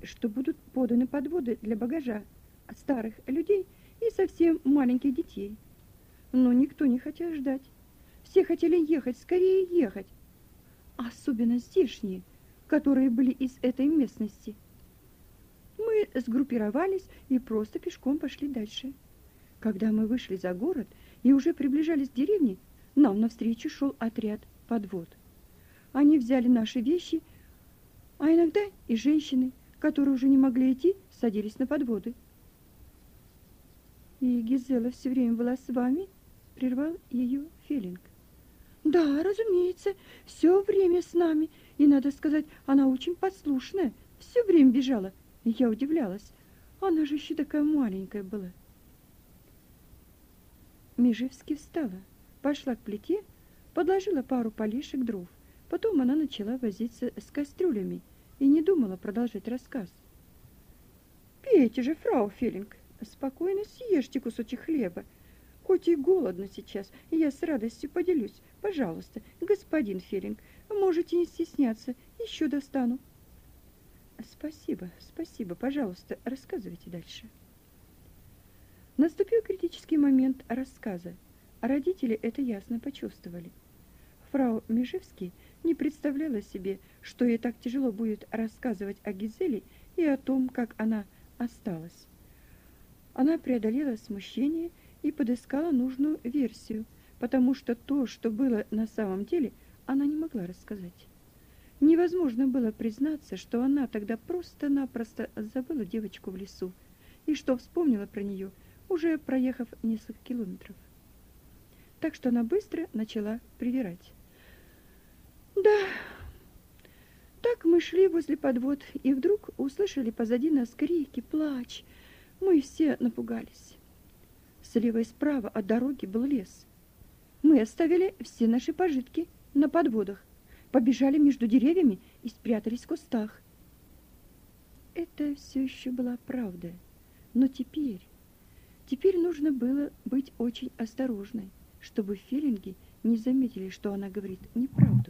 что будут поданы подводы для багажа от старых людей и совсем маленьких детей. Но никто не хотел ждать. Все хотели ехать, скорее ехать. Особенно здешние, которые были из этой местности. Мы сгруппировались и просто пешком пошли дальше. Когда мы вышли за город и уже приближались к деревне, нам навстречу шел отряд подвод. Они взяли наши вещи, а иногда и женщины, которые уже не могли идти, садились на подводы. «И Гизела все время была с вами?» — прервал ее Феллинг. «Да, разумеется, все время с нами. И, надо сказать, она очень послушная, все время бежала. Я удивлялась. Она же еще такая маленькая была». Межевски встала, пошла к плите, подложила пару полишек дров. Потом она начала возиться с кастрюлями и не думала продолжать рассказ. «Пейте же, фрау Феллинг, спокойно съешьте кусочек хлеба. Хоть и голодно сейчас, я с радостью поделюсь. Пожалуйста, господин Феллинг, можете не стесняться, еще достану». «Спасибо, спасибо, пожалуйста, рассказывайте дальше». Наступил критический момент рассказа. Родители это ясно почувствовали. Фрау Межевский не представляла себе, что ей так тяжело будет рассказывать о Гизеле и о том, как она осталась. Она преодолела смущение и подыскала нужную версию, потому что то, что было на самом деле, она не могла рассказать. Невозможно было признаться, что она тогда просто-напросто забыла девочку в лесу и что вспомнила про нее, уже проехав несколько километров. Так что она быстро начала привирать. «Да, так мы шли возле подвод, и вдруг услышали позади нас крики, плач. Мы все напугались. Слева и справа от дороги был лес. Мы оставили все наши пожитки на подводах, побежали между деревьями и спрятались в кустах». Это все еще была правда, но теперь нужно было быть очень осторожной, чтобы Феллинги не заметили, что она говорит неправду.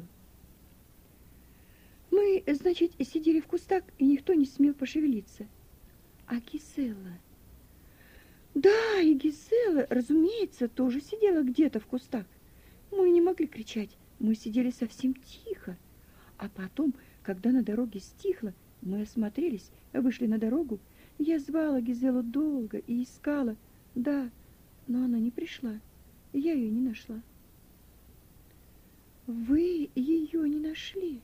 Мы, значит, сидели в кустах, и никто не смел пошевелиться. А Гизела? Да, и Гизела, разумеется, тоже сидела где-то в кустах. Мы не могли кричать, мы сидели совсем тихо. А потом, когда на дороге стихло, мы осмотрелись, вышли на дорогу. Я звала Гизелу долго и искала. Да, но она не пришла, и я ее не нашла. Вы ее не нашли?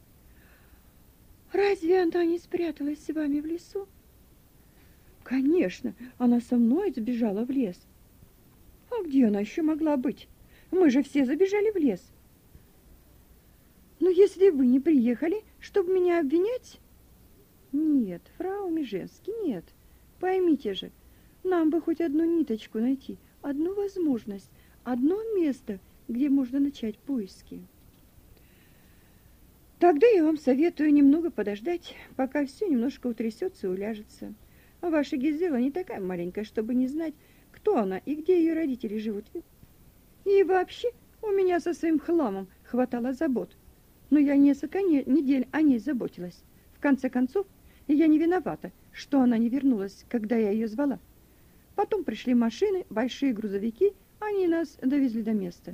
Разве она не спряталась с вами в лесу? Конечно, она со мной сбежала в лес. А где она еще могла быть? Мы же все забежали в лес. Но если вы не приехали, чтобы меня обвинять... Нет, фрау Межевский, нет. Поймите же, нам бы хоть одну ниточку найти, одну возможность, одно место, где можно начать поиски. Тогда я вам советую немного подождать, пока все немножко утрясется и уляжется. А ваша Гизела не такая маленькая, чтобы не знать, кто она и где ее родители живут. И вообще у меня со своим хламом хватало забот. Но я несколько недель о ней заботилась. В конце концов, я не виновата, что она не вернулась, когда я ее звала. Потом пришли машины, большие грузовики, они нас довезли до места.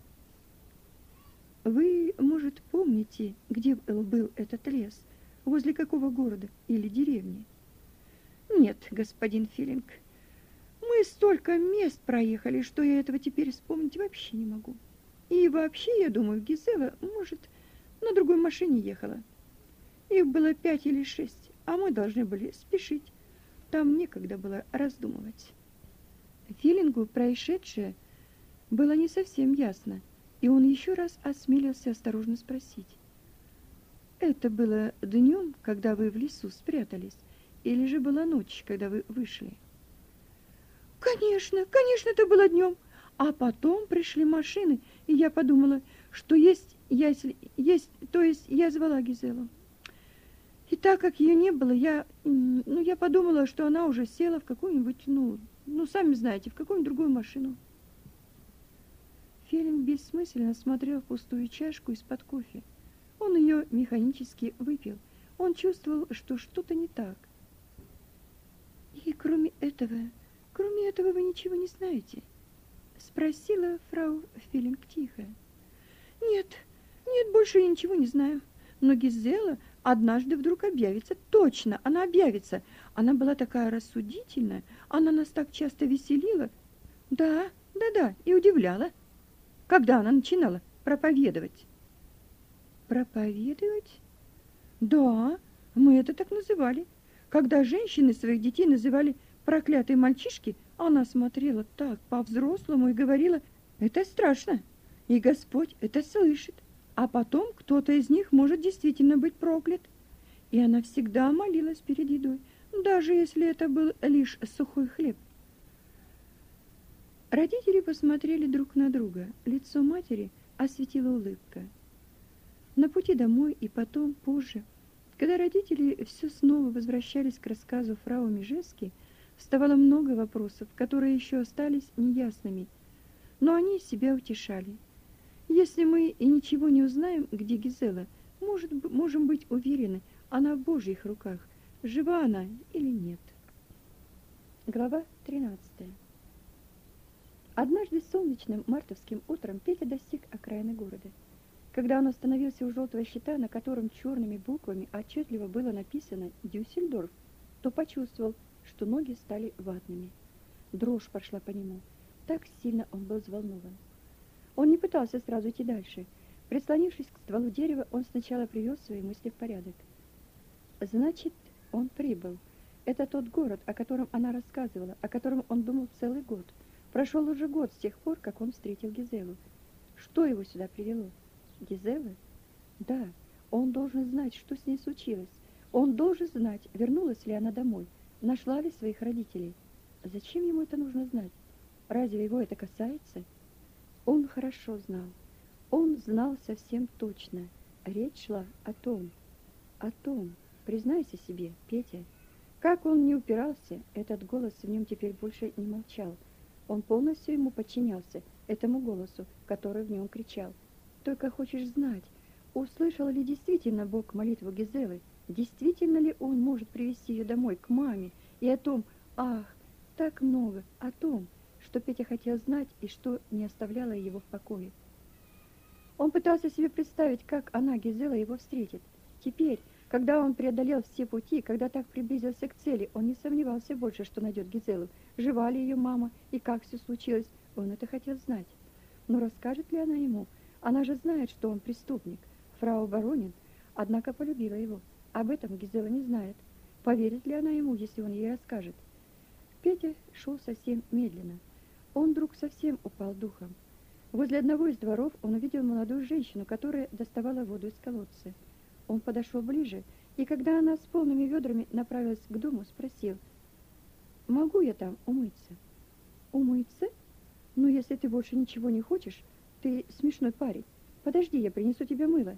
Вы, может, помните, где был этот лес? Возле какого города или деревни? Нет, господин Феллинг, мы столько мест проехали, что я этого теперь вспомнить вообще не могу. И вообще, я думаю, Гизела, может, на другой машине ехала. Их было 5 или 6, а мы должны были спешить. Там некогда было раздумывать. Феллингу происшедшее было не совсем ясно, и он еще раз осмелился осторожно спросить. Это было днем, когда вы в лесу спрятались, или же была ночь, когда вы вышли? Конечно, это было днем. А потом пришли машины, и я подумала, что то есть я звала Гизелу. И так как ее не было, я подумала, что она уже села в какую-нибудь, сами знаете, в какую-нибудь другую машину. Феллинг бессмысленно смотрел в пустую чашку из-под кофе. Он ее механически выпил. Он чувствовал, что что-то не так. И кроме этого вы ничего не знаете? Спросила фрау Филинг тихо. Нет, нет, больше я ничего не знаю. Но Гизела однажды вдруг объявится. Точно, она объявится. Она была такая рассудительная, она нас так часто веселила. Да, да, и удивляла. Когда она начинала проповедовать? Проповедовать? Да, мы это так называли. Когда женщины своих детей называли проклятые мальчишки, она смотрела так по-взрослому и говорила: это страшно, и Господь это слышит. А потом кто-то из них может действительно быть проклят. И она всегда молилась перед едой, даже если это был лишь сухой хлеб. Родители посмотрели друг на друга. Лицо матери осветила улыбка. На пути домой и потом, позже, когда родители все снова возвращались к рассказу фрау Межевски, вставало много вопросов, которые еще остались неясными, но они себя утешали. Если мы и ничего не узнаем, где Гизела, можем быть уверены, она в Божьих руках, жива она или нет. Глава 13. Однажды солнечным мартовским утром Петя достиг окраины города. Когда он остановился у желтого щита, на котором черными буквами отчетливо было написано «Дюссельдорф», то почувствовал, что ноги стали ватными. Дрожь пошла по нему. Так сильно он был взволнован. Он не пытался сразу идти дальше. Прислонившись к стволу дерева, он сначала привел свои мысли в порядок. Значит, он прибыл. Это тот город, о котором она рассказывала, о котором он думал целый год. Прошел уже год с тех пор, как он встретил Гизелу. Что его сюда привело? Гизела? Да, он должен знать, что с ней случилось. Он должен знать, вернулась ли она домой, нашла ли своих родителей. Зачем ему это нужно знать? Разве его это касается? Он хорошо знал. Он знал совсем точно. Речь шла о том. Признайся себе, Петя. Как он не упирался, этот голос в нем теперь больше не молчал. Он полностью ему подчинялся, этому голосу, который в нем кричал. Только хочешь знать, услышал ли действительно Бог молитву Гизелы? Действительно ли он может привести ее домой, к маме? И о том, так много, о том, что Петя хотел знать и что не оставляло его в покое. Он пытался себе представить, как она, Гизела, его встретит. Теперь, когда он преодолел все пути, когда так приблизился к цели, он не сомневался больше, что найдет Гизелу. Жива ли ее мама и как все случилось, он это хотел знать. Но расскажет ли она ему? Она же знает, что он преступник. Фрау Баронин, однако, полюбила его. Об этом Гизела не знает. Поверит ли она ему, если он ей расскажет? Петя шел совсем медленно. Он вдруг совсем упал духом. Возле одного из дворов он увидел молодую женщину, которая доставала воду из колодца. Он подошел ближе, и когда она с полными ведрами направилась к дому, спросил: «Могу я там умыться?» «Умыться? Ну, если ты больше ничего не хочешь, ты смешной парень. Подожди, я принесу тебе мыло».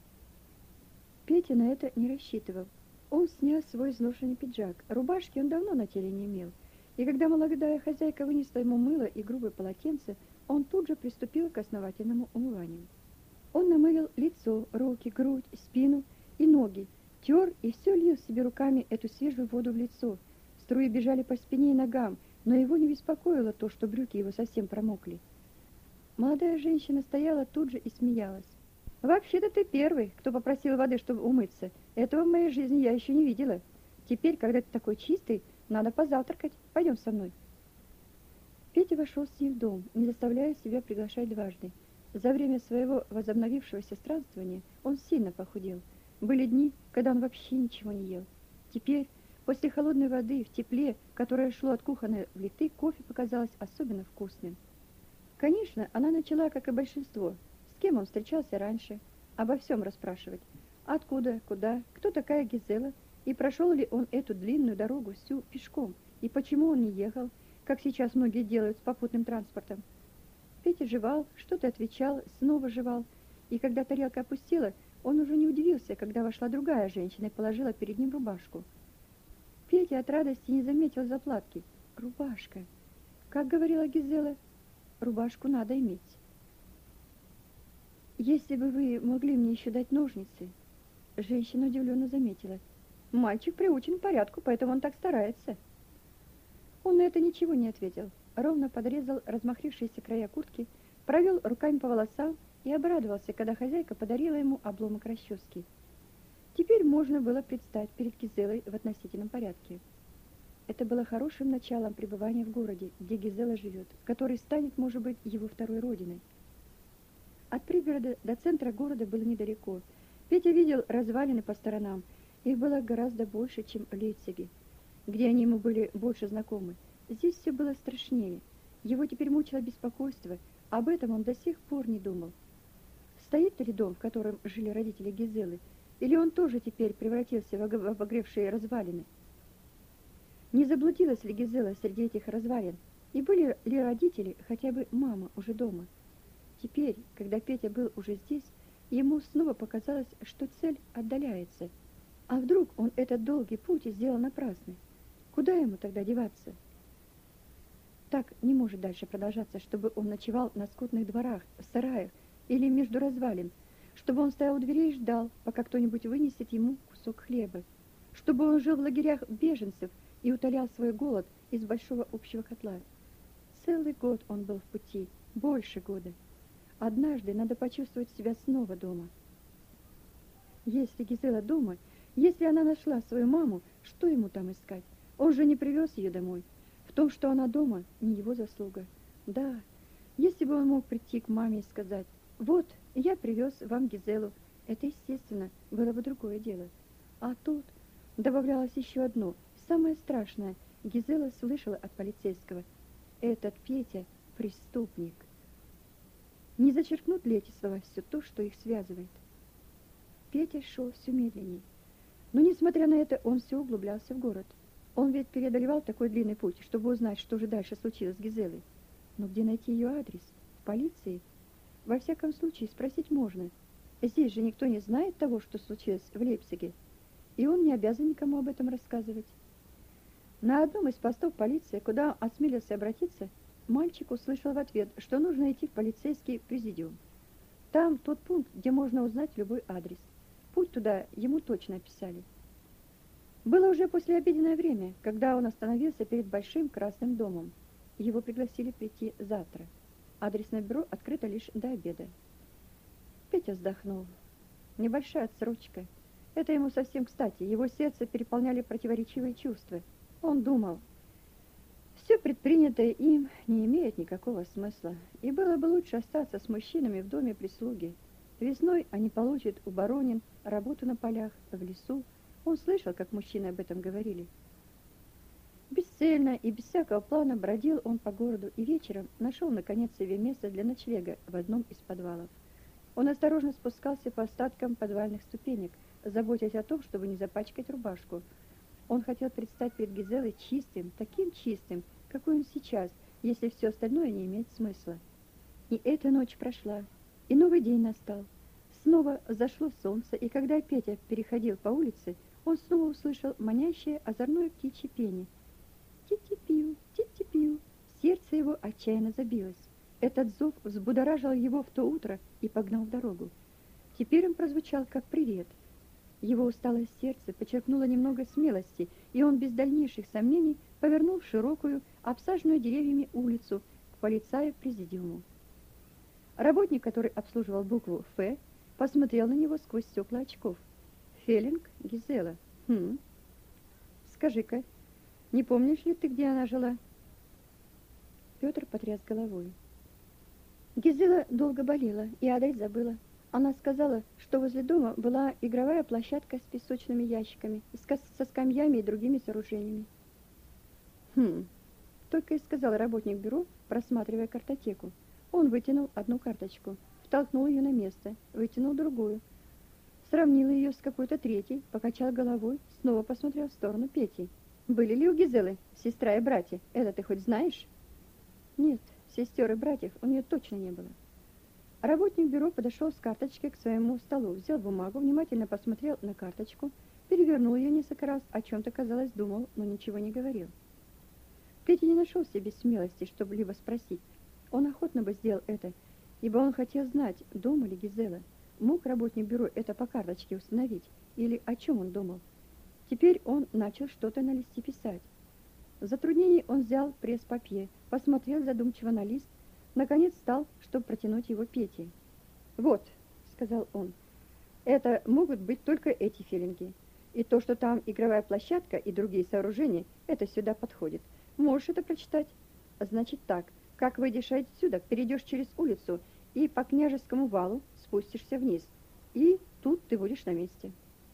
Петя на это не рассчитывал. Он снял свой изношенный пиджак. Рубашки он давно на теле не имел. И когда молодая хозяйка вынесла ему мыло и грубое полотенце, он тут же приступил к основательному умыванию. Он намылил лицо, руки, грудь, спину и ноги, тер и все лил себе руками эту свежую воду в лицо. Струи бежали по спине и ногам, но его не беспокоило то, что брюки его совсем промокли. Молодая женщина стояла тут же и смеялась. «Вообще-то ты первый, кто попросил воды, чтобы умыться. Этого в моей жизни я еще не видела. Теперь, когда ты такой чистый, надо позавтракать. Пойдем со мной». Петя вошел с ней в дом, не заставляя себя приглашать дважды. За время своего возобновившегося странствования он сильно похудел. Были дни, когда он вообще ничего не ел. Теперь, после холодной воды, в тепле, которое шло от кухонной плиты, кофе показалось особенно вкусным. Конечно, она начала, как и большинство, с кем он встречался раньше, обо всем расспрашивать. Откуда, куда, кто такая Гизела, и прошел ли он эту длинную дорогу всю пешком, и почему он не ехал, как сейчас многие делают с попутным транспортом. Петя жевал, что-то отвечал, снова жевал, и когда тарелка опустела, он уже не удивился, когда вошла другая женщина и положила перед ним рубашку. Петя от радости не заметил заплатки. Рубашка. Как говорила Гизела, рубашку надо иметь. «Если бы вы могли мне еще дать ножницы», женщина удивленно заметила. «Мальчик приучен к порядку, поэтому он так старается». Он на это ничего не ответил, ровно подрезал размахрившиеся края куртки, провел руками по волосам и обрадовался, когда хозяйка подарила ему обломок расчески. Теперь можно было предстать перед Гизелой в относительном порядке. Это было хорошим началом пребывания в городе, где Гизела живет, который станет, может быть, его второй родиной. От пригорода до центра города было недалеко. Петя видел развалины по сторонам. Их было гораздо больше, чем в Лейпциге, где они ему были больше знакомы. Здесь все было страшнее. Его теперь мучило беспокойство. Об этом он до сих пор не думал. Стоит ли дом, в котором жили родители Гизелы, или он тоже теперь превратился в обогревшие развалины? Не заблудилась ли Гизела среди этих развалин? И были ли родители, хотя бы мама, уже дома? Теперь, когда Петя был уже здесь, ему снова показалось, что цель отдаляется. А вдруг он этот долгий путь сделал напрасно? Куда ему тогда деваться? Так не может дальше продолжаться, чтобы он ночевал на скотных дворах, в сараях или между развалин, чтобы он стоял у дверей и ждал, пока кто-нибудь вынесет ему кусок хлеба, чтобы он жил в лагерях беженцев и утолял свой голод из большого общего котла. Целый год он был в пути, больше года. Однажды надо почувствовать себя снова дома. Если Гизела дома, если она нашла свою маму, что ему там искать? Он же не привез ее домой. В том, что она дома, не его заслуга. Да, если бы он мог прийти к маме и сказать: «Вот, я привез вам Гизелу», это, естественно, было бы другое дело. А тут добавлялось еще одно, самое страшное. Гизела слышала от полицейского: «Этот Петя – преступник». Не зачеркнут ли эти слова все то, что их связывает? Петя шел все медленнее. Но, несмотря на это, он все углублялся в город. Он ведь преодолевал такой длинный путь, чтобы узнать, что же дальше случилось с Гизелой. Но где найти ее адрес? В полиции? Во всяком случае, спросить можно. Здесь же никто не знает того, что случилось в Лейпциге. И он не обязан никому об этом рассказывать. На одном из постов полиции, куда осмелился обратиться, мальчик услышал в ответ, что нужно идти в полицейский президиум. Там тот пункт, где можно узнать любой адрес. Путь туда ему точно описали. Было уже послеобеденное время, когда он остановился перед большим красным домом. Его пригласили прийти завтра. Адресное бюро открыто лишь до обеда. Петя вздохнул. Небольшая отсрочка. Это ему совсем кстати. Его сердце переполняли противоречивые чувства. Он думал: все предпринятое им не имеет никакого смысла, и было бы лучше остаться с мужчинами в доме прислуги. Весной они получат у Боронин работу на полях, в лесу. Он слышал, как мужчины об этом говорили. Бесцельно и без всякого плана бродил он по городу и вечером нашел наконец себе место для ночлега в одном из подвалов. Он осторожно спускался по остаткам подвальных ступенек, заботясь о том, чтобы не запачкать рубашку. Он хотел предстать перед Гизелой чистым, таким чистым, какой он сейчас, если все остальное не имеет смысла. И эта ночь прошла, и новый день настал. Снова зашло солнце, и когда Петя переходил по улице, он снова услышал манящее озорное птичье пение. Ти-ти-пиу, ти-ти-пиу. Сердце его отчаянно забилось. Этот зов взбудоражил его в то утро и погнал в дорогу. Теперь он прозвучал как привет. Его усталое сердце подчеркнуло немного смелости, и он без дальнейших сомнений повернул в широкую, обсаженную деревьями улицу к полицаю-президиуму. Работник, который обслуживал букву «Ф», посмотрел на него сквозь стекла очков. «Феллинг Гизела. Скажи-ка, не помнишь ли ты, где она жила?» Петр потряс головой. Гизела долго болела и адрес забыла. Она сказала, что возле дома была игровая площадка с песочными ящиками, со скамьями и другими сооружениями. Только и сказал работник бюро, просматривая картотеку. Он вытянул одну карточку, втолкнул ее на место, вытянул другую, сравнил ее с какой-то третьей, покачал головой, снова посмотрел в сторону Пети. «Были ли у Гизелы сестра и братья? Это ты хоть знаешь?» «Нет, сестер и братьев у нее точно не было». Работник бюро подошел с карточкой к своему столу, взял бумагу, внимательно посмотрел на карточку, перевернул ее несколько раз, о чем-то, казалось, думал, но ничего не говорил. Петя не нашел в себе смелости, чтобы либо спросить. Он охотно бы сделал это, ибо он хотел знать, дома ли Гизела. Мог работник бюро это по карточке установить, или о чем он думал. Теперь он начал что-то на листе писать. В затруднении он взял пресс-папье, посмотрел задумчиво на лист, наконец встал, чтобы протянуть его Пете. «Вот», — сказал он, — «это могут быть только эти филинги. И то, что там игровая площадка и другие сооружения, это сюда подходит. Можешь это прочитать? Значит так, как выйдешь отсюда, перейдешь через улицу и по Княжескому валу спустишься вниз. И тут ты будешь на месте».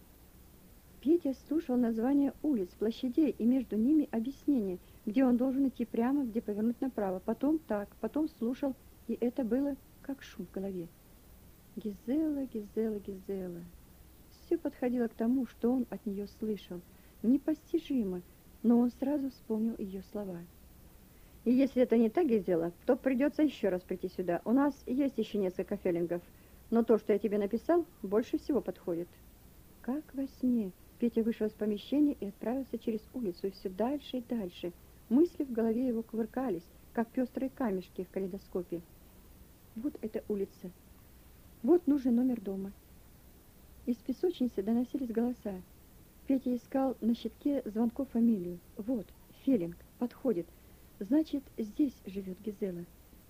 Петя слушал названия улиц, площадей и между ними объяснение, где он должен идти прямо, где повернуть направо, потом так, потом слушал, и это было как шум в голове. Гизела, Гизела, Гизела. Все подходило к тому, что он от нее слышал. Непостижимо, но он сразу вспомнил ее слова. «И если это не так, Гизела, то придется еще раз прийти сюда. У нас есть еще несколько феллингов, но то, что я тебе написал, больше всего подходит». Как во сне Петя вышел из помещения и отправился через улицу, и все дальше и дальше. Мысли в голове его кувыркались, как пестрые камешки в калейдоскопе. Вот эта улица. Вот нужный номер дома. Из песочницы доносились голоса. Петя искал на щитке звонков фамилию. Вот, Феллинг, подходит. Значит, здесь живет Гизела.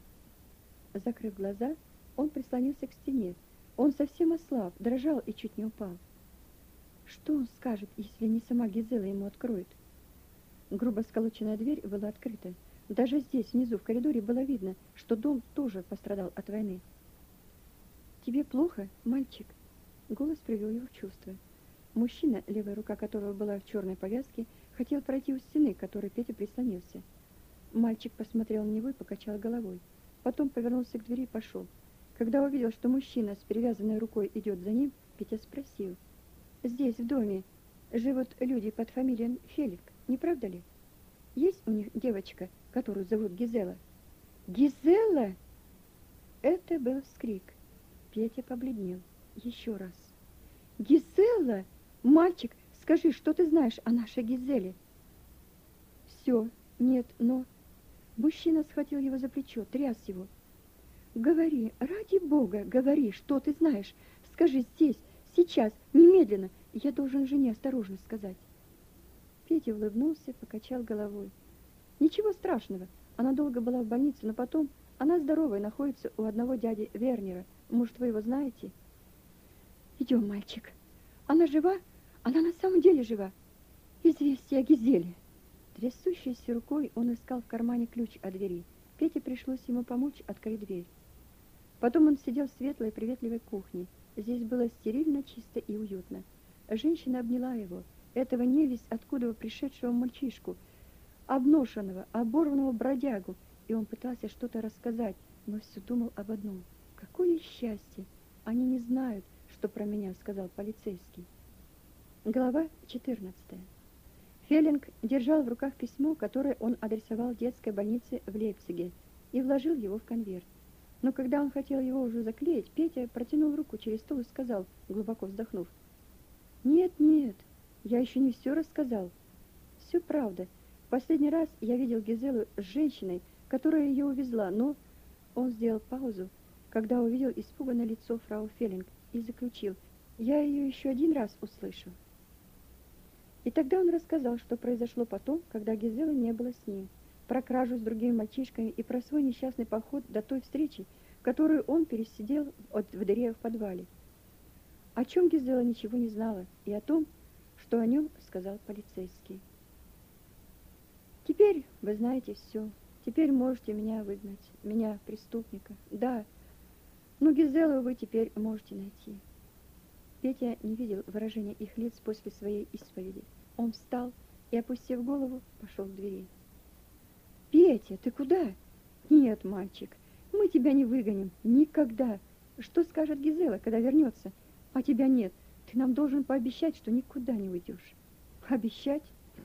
Закрыв глаза, он прислонился к стене. Он совсем ослаб, дрожал и чуть не упал. Что он скажет, если не сама Гизела ему откроет? Грубо сколоченная дверь была открыта. Даже здесь, внизу, в коридоре, было видно, что дом тоже пострадал от войны. «Тебе плохо, мальчик?» Голос привел его в чувство. Мужчина, левая рука которого была в черной повязке, хотел пройти у стены, к которой Петя прислонился. Мальчик посмотрел на него и покачал головой. Потом повернулся к двери и пошел. Когда увидел, что мужчина с перевязанной рукой идет за ним, Петя спросил: «Здесь, в доме, живут люди под фамилией Феллинг, не правда ли? Есть у них девочка, которую зовут Гизела?» «Гизела?» Это был вскрик. Петя побледнел. Еще раз. «Гизела? Мальчик, скажи, что ты знаешь о нашей Гизеле?» «Все, нет, но...» Мужчина схватил его за плечо, тряс его. «Говори, ради Бога, говори, что ты знаешь. Скажи здесь, сейчас, немедленно. Я должен жене осторожно сказать». Петя улыбнулся, покачал головой. «Ничего страшного. Она долго была в больнице, но потом она здоровая, находится у одного дяди Вернера. Может, вы его знаете?» «Идем, мальчик. Она жива? Она на самом деле жива. Известие о Гизеле». Трясущейся рукой он искал в кармане ключ от двери. Пете пришлось ему помочь открыть дверь. Потом он сидел в светлой приветливой кухне. Здесь было стерильно, чисто и уютно. Женщина обняла его, этого невесть откуда пришедшего мальчишку, обношенного, оборванного бродягу, и он пытался что-то рассказать, но все думал об одном. «Какое счастье! Они не знают, что про меня сказал полицейский». Глава 14. Феллинг держал в руках письмо, которое он адресовал детской больнице в Лейпциге, и вложил его в конверт. Но когда он хотел его уже заклеить, Петя протянул руку через стол и сказал, глубоко вздохнув: «Нет, нет, я еще не все рассказал. Все правда. В последний раз я видел Гизелу с женщиной, которая ее увезла, но...» Он сделал паузу, когда увидел испуганное лицо фрау Феллинг, и заключил: «Я ее еще один раз услышу». И тогда он рассказал, что произошло потом, когда Гизелы не было с ним, про кражу с другими мальчишками и про свой несчастный поход до той встречи, которую он пересидел в дыре в подвале. О чем Гизела ничего не знала, и о том, что о нем сказал полицейский. «Теперь вы знаете все. Теперь можете меня выгнать, меня, преступника. Да, но Гизелу вы теперь можете найти». Петя не видел выражения их лиц после своей исповеди. Он встал и, опустив голову, пошел к двери. «Петя, ты куда?» «Нет, мальчик, мы тебя не выгоним. Никогда. Что скажет Гизела, когда вернется? А тебя нет. Ты нам должен пообещать, что никуда не уйдешь». «Обещать?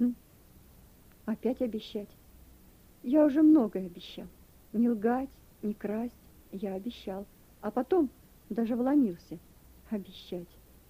Опять обещать. Я уже многое обещал. Не лгать, не красть. Я обещал. А потом даже вломился. Обещать.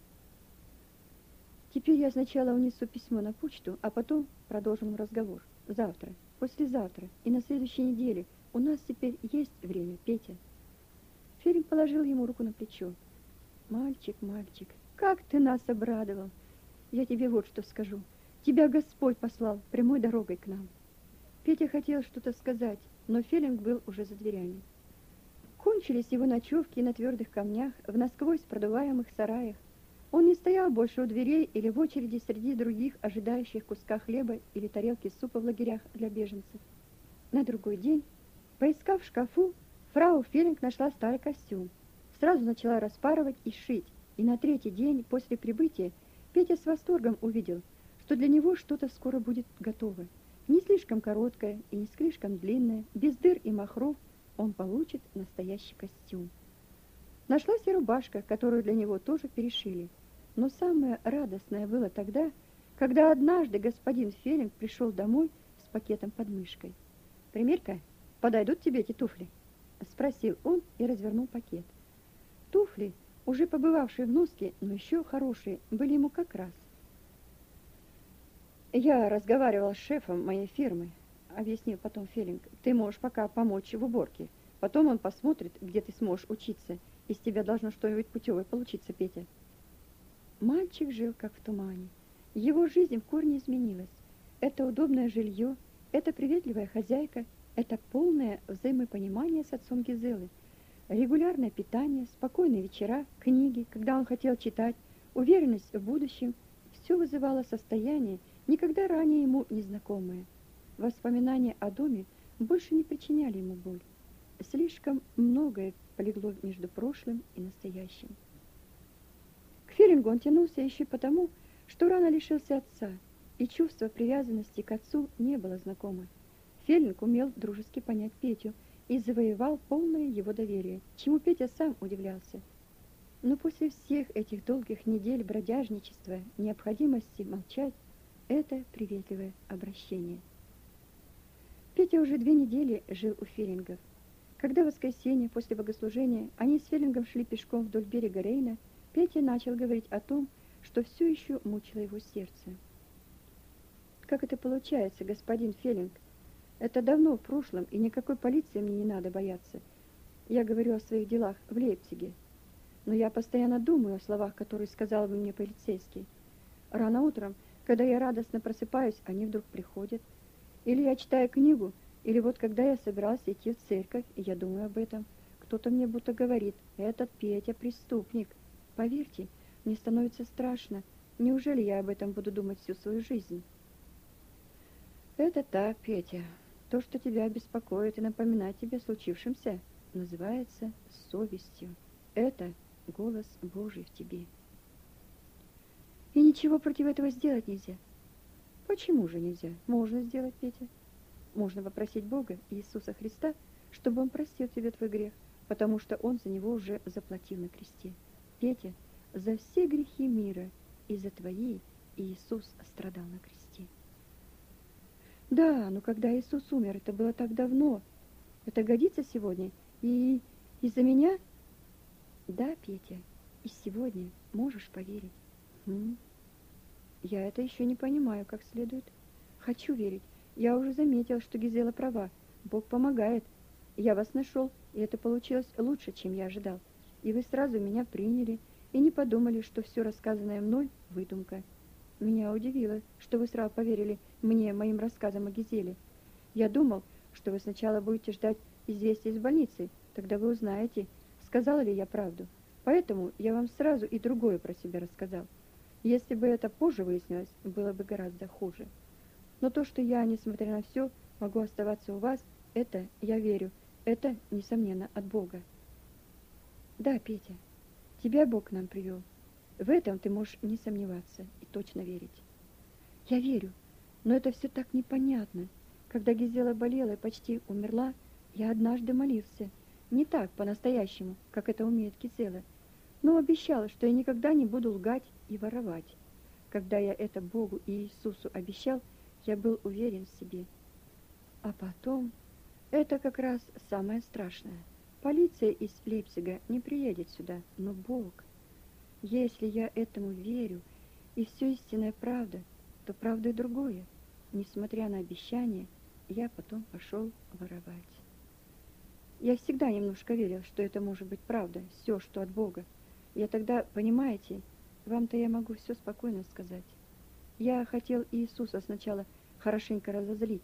Теперь я сначала унесу письмо на почту, а потом продолжим разговор. Завтра, послезавтра и на следующей неделе. У нас теперь есть время, Петя». Феллинг положил ему руку на плечо. «Мальчик, мальчик, как ты нас обрадовал! Я тебе вот что скажу. Тебя Господь послал прямой дорогой к нам. Петя хотел что-то сказать, но Фелинг был уже за дверями. Кончились его ночевки на твердых камнях, в насквозь продуваемых сараях. Он не стоял больше у дверей или в очереди среди других, ожидающих куска хлеба или тарелки супа в лагерях для беженцев. На другой день, поискав в шкафу, фрау Фелинг нашла старый костюм. Сразу начала распарывать и шить, и на третий день после прибытия Петя с восторгом увидел, что для него что-то скоро будет готово. Не слишком короткое и не слишком длинное, без дыр и махров, он получит настоящий костюм. Нашлась и рубашка, которую для него тоже перешили. Но самое радостное было тогда, когда однажды господин Фелинг пришел домой с пакетом под мышкой. «Примерь-ка, подойдут тебе эти туфли?» — спросил он и развернул пакет. Туфли, уже побывавшие в носке, но еще хорошие, были ему как раз. «Я разговаривал с шефом моей фирмы», — объяснил потом Фелинг. «Ты можешь пока помочь в уборке. Потом он посмотрит, где ты сможешь учиться. Из тебя должно что-нибудь путевое получиться, Петя». Мальчик жил как в тумане. Его жизнь в корне изменилась. Это удобное жилье, это приветливая хозяйка, это полное взаимопонимание с отцом Гизелы, регулярное питание, спокойные вечера, книги, когда он хотел читать, уверенность в будущем — все вызывало состояние, никогда ранее ему незнакомое. Воспоминания о доме больше не причиняли ему боль. Слишком многое полегло между прошлым и настоящим. К Фелингу он тянулся еще потому, что рано лишился отца, и чувство привязанности к отцу не было знакомо. Фелинг умел дружески понять Петю и завоевал полное его доверие, чему Петя сам удивлялся. Но после всех этих долгих недель бродяжничества, необходимости молчать, это приветливое обращение. Петя уже 2 недели жил у Фелингов. Когда в воскресенье после богослужения они с Фелингом шли пешком вдоль берега Рейна, Петя начал говорить о том, что все еще мучило его сердце. «Как это получается, господин Фелинг? Это давно в прошлом, и никакой полиции мне не надо бояться. Я говорю о своих делах в Лейпциге. Но я постоянно думаю о словах, которые сказал бы мне полицейский. Рано утром, когда я радостно просыпаюсь, они вдруг приходят. Или я читаю книгу, или вот когда я собирался идти в церковь, и я думаю об этом, кто-то мне будто говорит: этот Петя преступник. Поверьте, мне становится страшно. Неужели я об этом буду думать всю свою жизнь?» «Это так, Петя. То, что тебя беспокоит и напоминает тебе о случившемся, называется совестью. Это голос Божий в тебе. И ничего против этого сделать нельзя». «Почему же нельзя? Можно сделать, Петя. Можно попросить Бога, Иисуса Христа, чтобы Он простил тебе твой грех, потому что Он за него уже заплатил на кресте. Петя, за все грехи мира и за твои Иисус страдал на кресте». «Да, но когда Иисус умер, это было так давно. Это годится сегодня? И из-за меня?» «Да, Петя, и сегодня можешь поверить». «Я это еще не понимаю как следует. Хочу верить. Я уже заметил, что Гизела права. Бог помогает. Я вас нашел, и это получилось лучше, чем я ожидал. И вы сразу меня приняли и не подумали, что все рассказанное мной — выдумка. Меня удивило, что вы сразу поверили мне, моим рассказам о Гизеле. Я думал, что вы сначала будете ждать известия из больницы, тогда вы узнаете, сказала ли я правду. Поэтому я вам сразу и другое про себя рассказал. Если бы это позже выяснилось, было бы гораздо хуже. Но то, что я, несмотря на все, могу оставаться у вас, это, я верю, это, несомненно, от Бога». «Да, Петя, тебя Бог к нам привел. В этом ты можешь не сомневаться и точно верить». «Я верю, но это все так непонятно. Когда Гизела болела и почти умерла, я однажды молился. Не так, по-настоящему, как это умеет Гизела, но обещала, что я никогда не буду лгать и воровать. Когда я это Богу и Иисусу обещал, я был уверен в себе. А потом, это как раз самое страшное. Полиция из Лейпцига не приедет сюда, но Бог. Если я этому верю, и все истинная правда, то правда и другое. Несмотря на обещание, я потом пошел воровать. Я всегда немножко верил, что это может быть правда, все, что от Бога. Я тогда, понимаете, вам-то я могу все спокойно сказать. Я хотел Иисуса сначала хорошенько разозлить,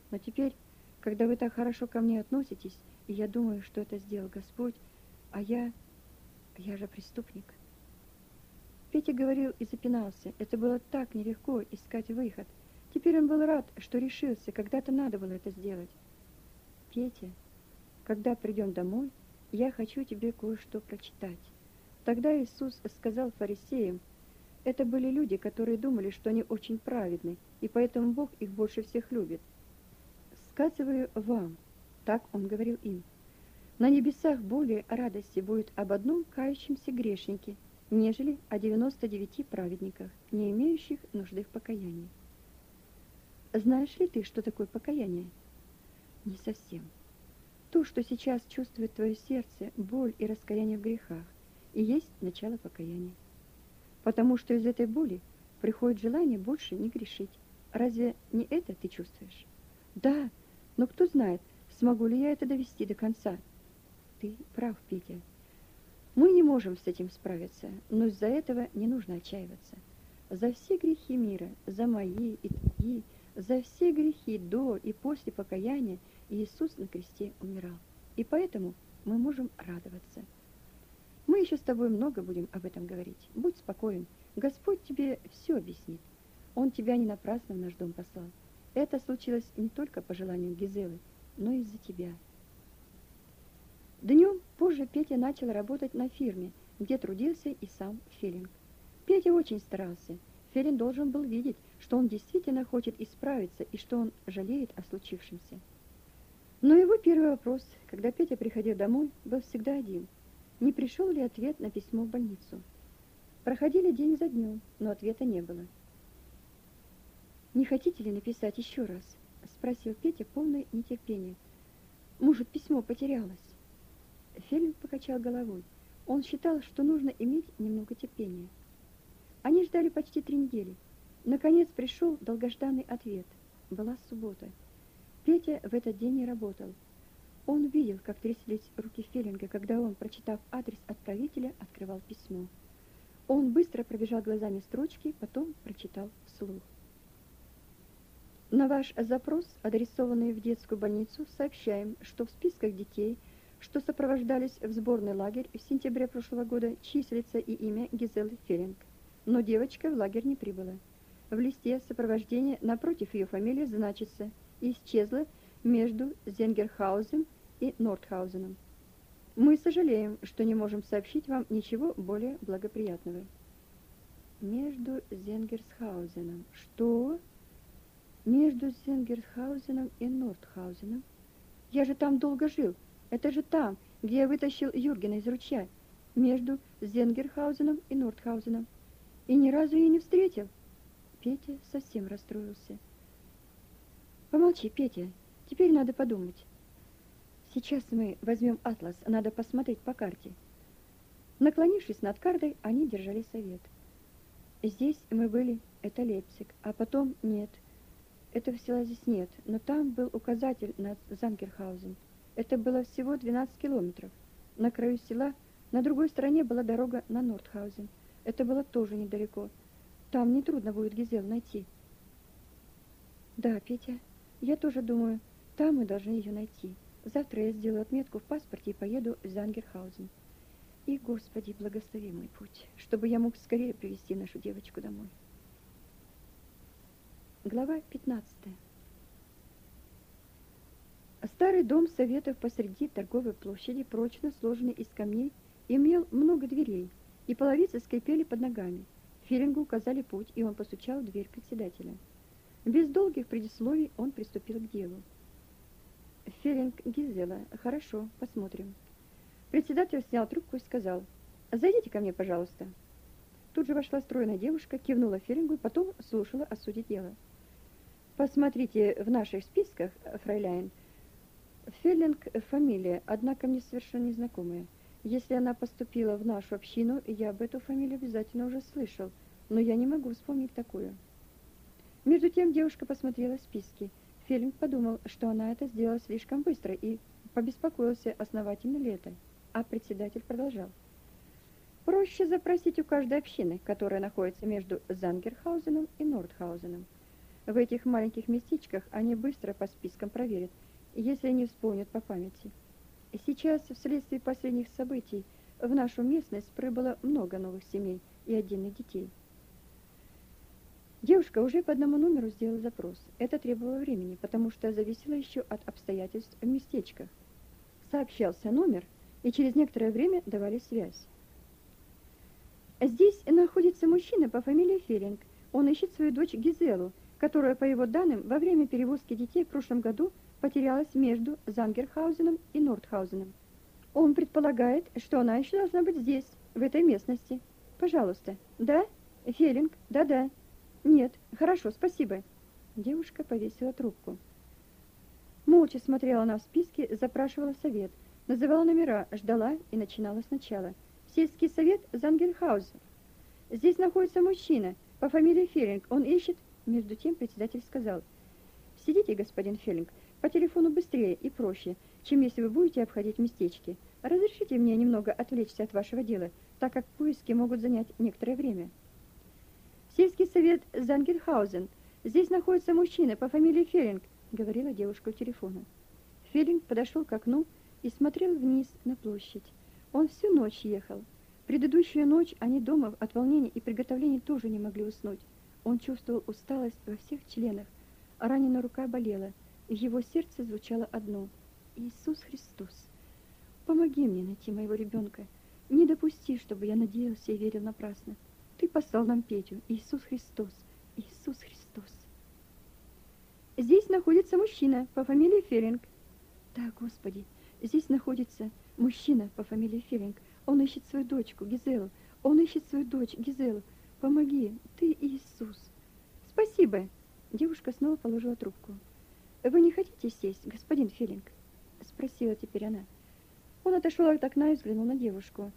Но теперь, когда вы так хорошо ко мне относитесь, и я думаю, что это сделал Господь, а я же преступник. Петя говорил и запинался. Это было так нелегко искать выход. Теперь он был рад, что решился, когда-то надо было это сделать. Петя, когда придем домой, я хочу тебе кое-что прочитать. Тогда Иисус сказал фарисеям, это были люди, которые думали, что они очень праведны, и поэтому Бог их больше всех любит. Сказываю вам, так он говорил им, на небесах более радости будет об одном кающемся грешнике, нежели о 99 праведниках, не имеющих нужды в покаянии. Знаешь ли ты, что такое покаяние? Не совсем. То, что сейчас чувствует твое сердце, боль и раскаяние в грехах, и есть начало покаяния. Потому что из этой боли приходит желание больше не грешить. Разве не это ты чувствуешь? Да, но кто знает, смогу ли я это довести до конца. Ты прав, Петя. Мы не можем с этим справиться, но из-за этого не нужно отчаиваться. За все грехи мира, за мои и твои, за все грехи до и после покаяния Иисус на кресте умирал. И поэтому мы можем радоваться. Мы еще с тобой много будем об этом говорить. Будь спокоен. Господь тебе все объяснит. Он тебя не напрасно в наш дом послал. Это случилось не только по желанию Гизелы, но и из-за тебя. Днем позже Петя начал работать на фирме, где трудился и сам Феллинг. Петя очень старался. Феллинг должен был видеть, что он действительно хочет исправиться и что он жалеет о случившемся. Но его первый вопрос, когда Петя приходил домой, был всегда один. Не пришел ли ответ на письмо в больницу? Проходили день за днем, но ответа не было. «Не хотите ли написать еще раз?» — спросил Петя, полный нетерпения. «Может, письмо потерялось?» Феллинг покачал головой. Он считал, что нужно иметь немного терпения. Они ждали почти 3 недели. Наконец пришел долгожданный ответ. Была суббота. Петя в этот день не работал. Он видел, как тряслись руки Феллинга, когда он, прочитав адрес отправителя, открывал письмо. Он быстро пробежал глазами строчки, потом прочитал вслух. На ваш запрос, адресованный в детскую больницу, сообщаем, что в списках детей, что сопровождались в сборный лагерь в сентябре прошлого года, числится и имя Гизелы Феллинг. Но девочка в лагерь не прибыла. В листе сопровождения напротив ее фамилии значится «Исчезла между Зенгерхаузен и Нордхаузеном». Мы сожалеем, что не можем сообщить вам ничего более благоприятного. Между Зенгерсхаузеном. Что? Между Зенгерхаузеном и Нордхаузеном? Я же там долго жил. Это же там, где я вытащил Юргена из ручья. Между Зенгерхаузеном и Нордхаузеном. И ни разу ее не встретил. Петя совсем расстроился. Помолчи, Петя. Теперь надо подумать. Сейчас мы возьмем атлас, надо посмотреть по карте. Наклонившись над картой, они держали совет. Здесь мы были, это Лейпциг, а потом нет. Этого села здесь нет, но там был указатель на Зангерхаузен. Это было всего 12 километров. На краю села, на другой стороне была дорога на Нордхаузен. Это было тоже недалеко. Там нетрудно будет Гизель найти. Да, Петя, я тоже думаю, там мы должны ее найти. Завтра я сделаю отметку в паспорте и поеду в Зангерхаузен. И, Господи, благослови мой путь, чтобы я мог скорее привезти нашу девочку домой. Глава 15. Старый дом советов посреди торговой площади, прочно сложенный из камней, имел много дверей, и половицы скрипели под ногами. Феллингу указали путь, и он постучал в дверь председателя. Без долгих предисловий он приступил к делу. Феллинг Гизела. Хорошо, посмотрим. Председатель снял трубку и сказал: «Зайдите ко мне, пожалуйста». Тут же вошла стройная девушка, кивнула Феллингу и потом слушала о сути дела. «Посмотрите в наших списках, фрайляйн. Феллинг фамилия, однако мне совершенно незнакомая. Если она поступила в нашу общину, я об эту фамилию обязательно уже слышал, но я не могу вспомнить такую». Между тем девушка посмотрела списки. Феллинг подумал, что она это сделала слишком быстро и побеспокоился, основательно ли это. А председатель продолжал. Проще запросить у каждой общины, которая находится между Зангерхаузеном и Нордхаузеном. В этих маленьких местечках они быстро по спискам проверят, если не вспомнят по памяти. Сейчас, вследствие последних событий, в нашу местность прибыло много новых семей и отдельных детей. Девушка уже по одному номеру сделала запрос. Это требовало времени, потому что зависело еще от обстоятельств в местечках. Сообщался номер, и через некоторое время давали связь. Здесь находится мужчина по фамилии Феллинг. Он ищет свою дочь Гизелу, которая, по его данным, во время перевозки детей в прошлом году потерялась между Зангерхаузеном и Нордхаузеном. Он предполагает, что она еще должна быть здесь, в этой местности. Пожалуйста. Да? Феллинг? Да-да. Нет. Хорошо, спасибо. Девушка повесила трубку. Молча смотрела она в списке, запрашивала совет, называла номера, ждала и начинала сначала. Сельский совет Зангерхаузен. Здесь находится мужчина по фамилии Феллинг. Он ищет... Между тем председатель сказал: «Сидите, господин Феллинг, по телефону быстрее и проще, чем если вы будете обходить местечки. Разрешите мне немного отвлечься от вашего дела, так как поиски могут занять некоторое время». «Сельский совет Зангерхаузен. Здесь находится мужчина по фамилии Феллинг», — говорила девушка у телефона. Феллинг подошел к окну и смотрел вниз на площадь. Он всю ночь ехал. Предыдущую ночь они дома от волнения и приготовлений тоже не могли уснуть. Он чувствовал усталость во всех членах, а раненая рука болела, и в его сердце звучало одно: «Иисус Христос, помоги мне найти моего ребенка. Не допусти, чтобы я надеялся и верил напрасно. Ты послал нам Петю, Иисус Христос, Иисус Христос». «Здесь находится мужчина по фамилии Феллинг». «Да, Господи, здесь находится мужчина по фамилии Феллинг. Он ищет свою дочку Гизелу. Он ищет свою дочь Гизелу. Помоги, ты Иисус». «Спасибо». Девушка снова положила трубку. «Вы не хотите сесть, господин Феллинг?» Спросила теперь она. Он отошел от окна и взглянул на девушку.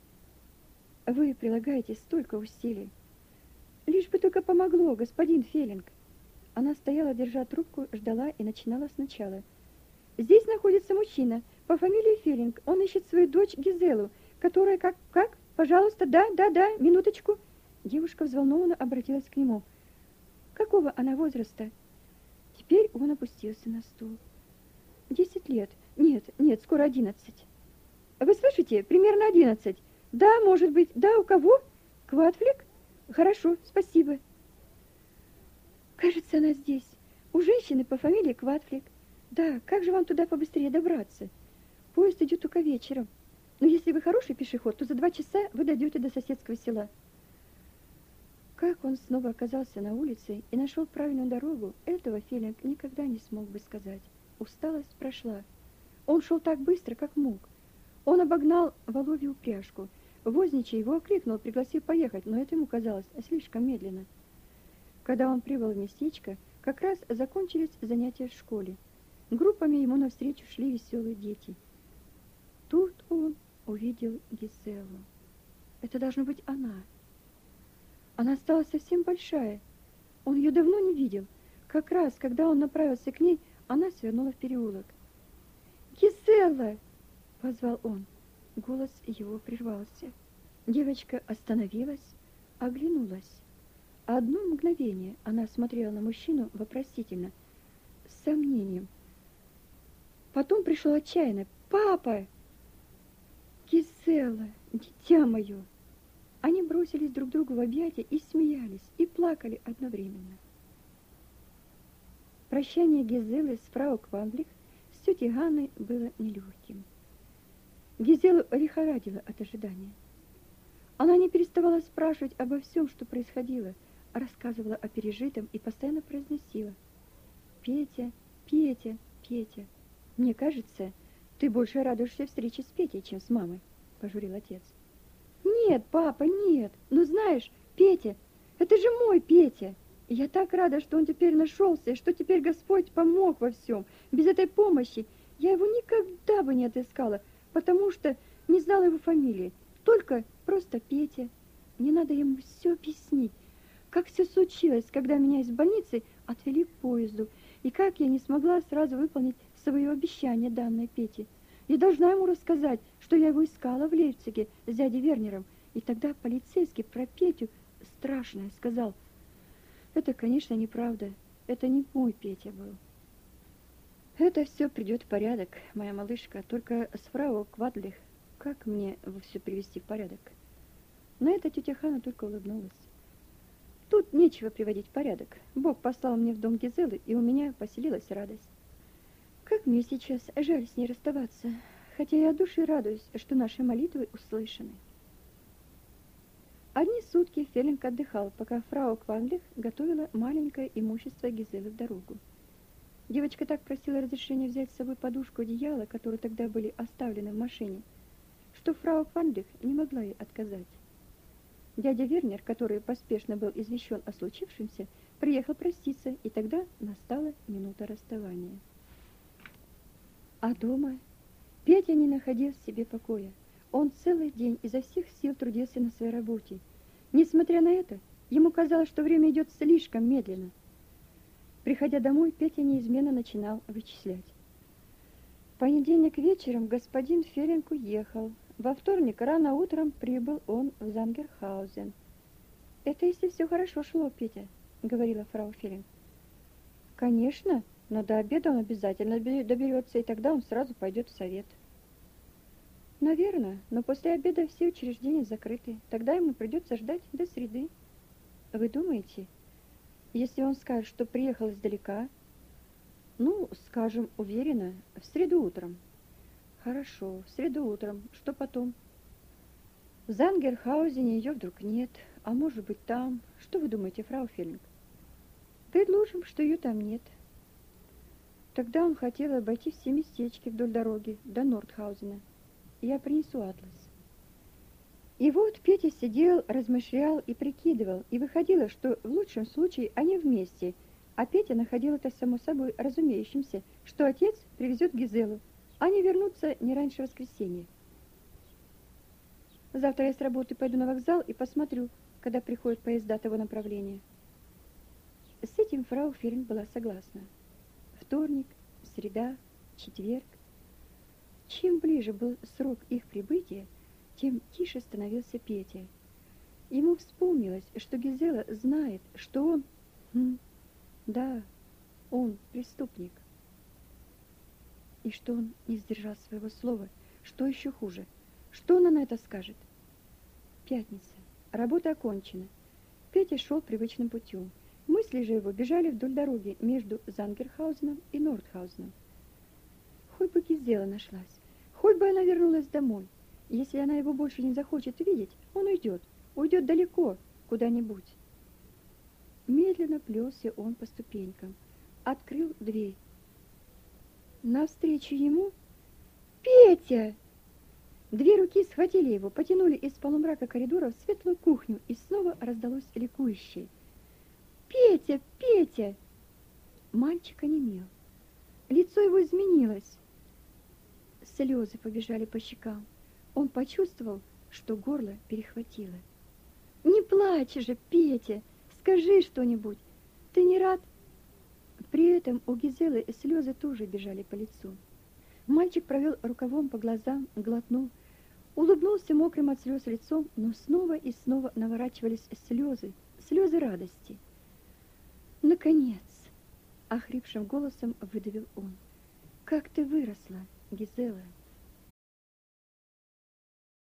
«Вы прилагаете столько усилий. Лишь бы только помогло, господин Феллинг». Она стояла, держа трубку, ждала и начинала сначала. «Здесь находится мужчина по фамилии Феллинг. Он ищет свою дочь Гизелу, которая как? Пожалуйста, да, минуточку». Девушка взволнованно обратилась к нему. «Какого она возраста?» Теперь он опустился на стул. 10 лет. Нет, скоро 11. «Вы слышите? Примерно 11. Да, может быть. Да, у кого? Кватфлик? Хорошо, спасибо». «Кажется, она здесь. У женщины по фамилии Кватфлик. Да, как же вам туда побыстрее добраться? Поезд идет только вечером. Но если вы хороший пешеход, то за 2 часа вы дойдете до соседского села». Как он снова оказался на улице и нашел правильную дорогу, этого Феллинг никогда не смог бы сказать. Усталость прошла. Он шел так быстро, как мог. Он обогнал воловью упряжку. Возничий его окликнул, пригласив поехать, но это ему казалось слишком медленно. Когда он прибыл в местечко, как раз закончились занятия в школе. Группами ему навстречу шли веселые дети. Тут он увидел Гизелу. Это должна быть она. Она стала совсем большая. Он ее давно не видел. Как раз, когда он направился к ней, она свернула в переулок. «Гизела!» — позвал он. Голос его прервался. Девочка остановилась, оглянулась. Одно мгновение она смотрела на мужчину вопросительно, с сомнением. Потом пришло отчаянно: «Папа!» «Гизела, дитя мое!» Они бросились друг другу в объятия и смеялись, и плакали одновременно. Прощание Гизелы с фрау Кванблих с тетей Ганной было нелегким. Гизелу лихорадило от ожидания. Она не переставала спрашивать обо всем, что происходило, рассказывала о пережитом и постоянно произносила: «Петя, Петя, Петя». «Мне кажется, ты больше радуешься встрече с Петей, чем с мамой», — пожурил отец. «Нет, папа, нет. Ну знаешь, Петя, это же мой Петя. И я так рада, что он теперь нашелся, и что теперь Господь помог во всем. Без этой помощи я его никогда бы не отыскала, потому что не знала его фамилии. Только просто Петя. Мне надо ему все объяснить, как все случилось, когда меня из больницы отвели к поезду, и как я не смогла сразу выполнить свое обещание, данное Пете. Я должна ему рассказать, что я его искала в Лейпциге с дядей Вернером, и тогда полицейский про Петю страшное сказал. Это, конечно, неправда. Это не мой Петя был. Это все придет в порядок, моя малышка, только с фрау Квадлих как мне все привести в порядок? На это тетя Хана только улыбнулась. Тут нечего приводить в порядок. Бог послал мне в дом Гизелы, и у меня поселилась радость. Как мне сейчас жаль с ней расставаться, хотя я от души радуюсь, что наши молитвы услышаны. Одни сутки Фелинг отдыхал, пока фрау Кванлих готовила маленькое имущество Гизелы в дорогу. Девочка так просила разрешения взять с собой подушку и одеяло, которые тогда были оставлены в машине, что фрау Кванлих не могла ей отказать. Дядя Вернер, который поспешно был извещен о случившемся, приехал проститься, и тогда настала минута расставания. А дома Петя не находил себе покоя. Он целый день изо всех сил трудился на своей работе. Несмотря на это, ему казалось, что время идет слишком медленно. Приходя домой, Петя неизменно начинал вычислять. В понедельник вечером господин Фелинг уехал. Во вторник рано утром прибыл он в Зангерхаузен. «Это если все хорошо шло, Петя», — говорила фрау Фелинг. «Конечно, но до обеда он обязательно доберется, и тогда он сразу пойдет в совет». «Наверное, но после обеда все учреждения закрыты. Тогда ему придется ждать до среды». «Вы думаете, если он скажет, что приехал издалека?» «Ну, скажем, уверенно, в среду утром». «Хорошо, в среду утром. Что потом?» «В Зангерхаузене ее вдруг нет, а может быть там. Что вы думаете, фрау Фелинг?» «Предложим, что ее там нет». Тогда он хотел обойти все местечки вдоль дороги до Нордхаузена. Я принесу атлас. И вот Петя сидел, размышлял и прикидывал, и выходило, что в лучшем случае они вместе, а Петя находил это само собой разумеющимся, что отец привезет Гизелу, а не вернутся не раньше воскресенья. Завтра я с работы пойду на вокзал и посмотрю, когда приходят поезда того направления. С этим фрау Фелинг была согласна. Вторник, среда, четверг. Чем ближе был срок их прибытия, тем тише становился Петя. Ему вспомнилось, что Гизела знает, что он... Да, он преступник. И что он не сдержал своего слова. Что еще хуже? Что она на это скажет? Пятница. Работа окончена. Петя шел привычным путем. Мысли же его бежали вдоль дороги между Зангерхаузеном и Нордхаузеном. Хоть бы Гизела нашлась, хоть бы она вернулась домой. Если она его больше не захочет видеть, он уйдет далеко, куда-нибудь. Медленно плелся он по ступенькам, открыл дверь. Навстречу ему Петя! Две руки схватили его, потянули из полумрака коридора в светлую кухню, и снова раздалось ликующее: «Петя! Петя!» Мальчик онемел. Лицо его изменилось. Слезы побежали по щекам. Он почувствовал, что горло перехватило. «Не плачь же, Петя! Скажи что-нибудь! Ты не рад?» При этом у Гизелы слезы тоже бежали по лицу. Мальчик провел рукавом по глазам, глотнул, улыбнулся мокрым от слез лицом, но снова и снова наворачивались слезы радости. «Наконец!» — охрипшим голосом выдавил он. «Как ты выросла, Гизела!»